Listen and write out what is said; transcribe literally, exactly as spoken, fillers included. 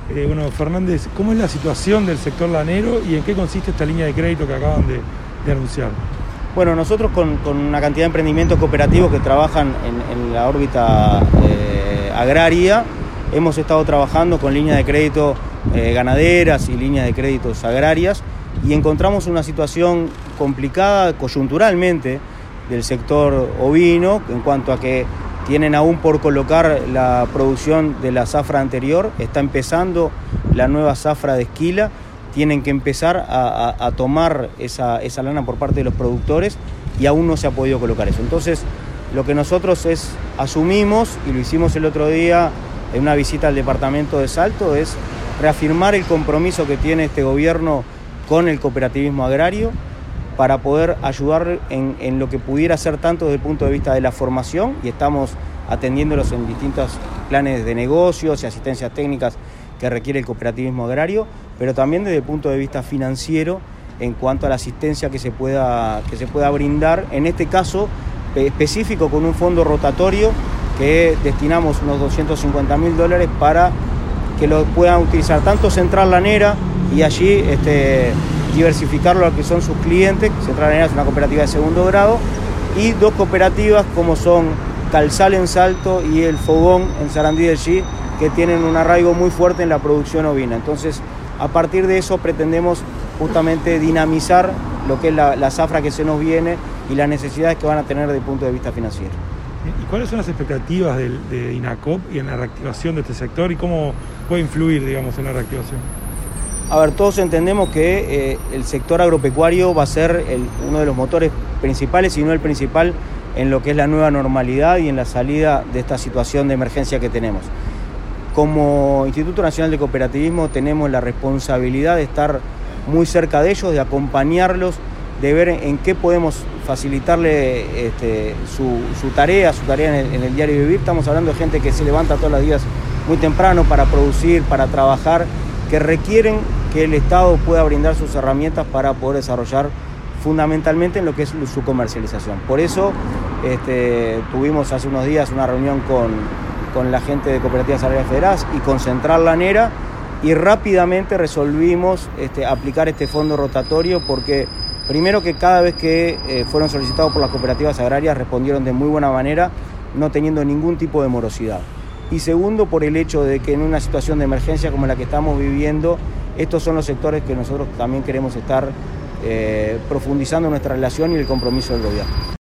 Eh, bueno, Fernández, ¿cómo es la situación del sector lanero y en qué consiste esta línea de crédito que acaban de, de anunciar? Bueno, nosotros con, con una cantidad de emprendimientos cooperativos que trabajan en, en la órbita eh, agraria, hemos estado trabajando con líneas de crédito eh, ganaderas y líneas de créditos agrarias y encontramos una situación complicada coyunturalmente del sector ovino en cuanto a que tienen aún por colocar la producción de la zafra anterior, está empezando la nueva zafra de esquila, tienen que empezar a, a, a tomar esa, esa lana por parte de los productores y aún no se ha podido colocar eso. Entonces, lo que nosotros es, asumimos, y lo hicimos el otro día en una visita al departamento de Salto, es reafirmar el compromiso que tiene este gobierno con el cooperativismo agrario para poder ayudar en, en lo que pudiera ser tanto desde el punto de vista de la formación, y estamos atendiéndolos en distintos planes de negocios y asistencias técnicas que requiere el cooperativismo agrario, pero también desde el punto de vista financiero en cuanto a la asistencia que se pueda, que se pueda brindar, en este caso específico con un fondo rotatorio que destinamos unos doscientos cincuenta mil dólares para que lo puedan utilizar tanto Central Lanera y allí este, diversificarlo a lo que son sus clientes. Central Lanera es una cooperativa de segundo grado, y dos cooperativas como son Calzal en Salto y El Fogón en Sarandí del Chi, que tienen un arraigo muy fuerte en la producción ovina. Entonces, a partir de eso pretendemos justamente dinamizar lo que es la, la zafra que se nos viene y las necesidades que van a tener desde el punto de vista financiero. ¿Y cuáles son las expectativas de, de INACOP y en la reactivación de este sector y cómo puede influir, digamos, en la reactivación? A ver, todos entendemos que eh, el sector agropecuario va a ser el, uno de los motores principales, si no el principal, en lo que es la nueva normalidad y en la salida de esta situación de emergencia que tenemos. Como Instituto Nacional de Cooperativismo tenemos la responsabilidad de estar muy cerca de ellos, de acompañarlos, de ver en qué podemos facilitarle este, su, su tarea, su tarea en el, en el diario vivir. Estamos hablando de gente que se levanta todos los días muy temprano para producir, para trabajar, que requieren que el Estado pueda brindar sus herramientas para poder desarrollar fundamentalmente en lo que es su comercialización. Por eso este, tuvimos hace unos días una reunión con, con la gente de Cooperativas Agrarias Federadas y con Central Lanera, y rápidamente resolvimos este, aplicar este fondo rotatorio porque primero que cada vez que eh, fueron solicitados por las cooperativas agrarias respondieron de muy buena manera, no teniendo ningún tipo de morosidad. Y segundo, por el hecho de que en una situación de emergencia como la que estamos viviendo, estos son los sectores que nosotros también queremos estar eh, profundizando nuestra relación y el compromiso del gobierno.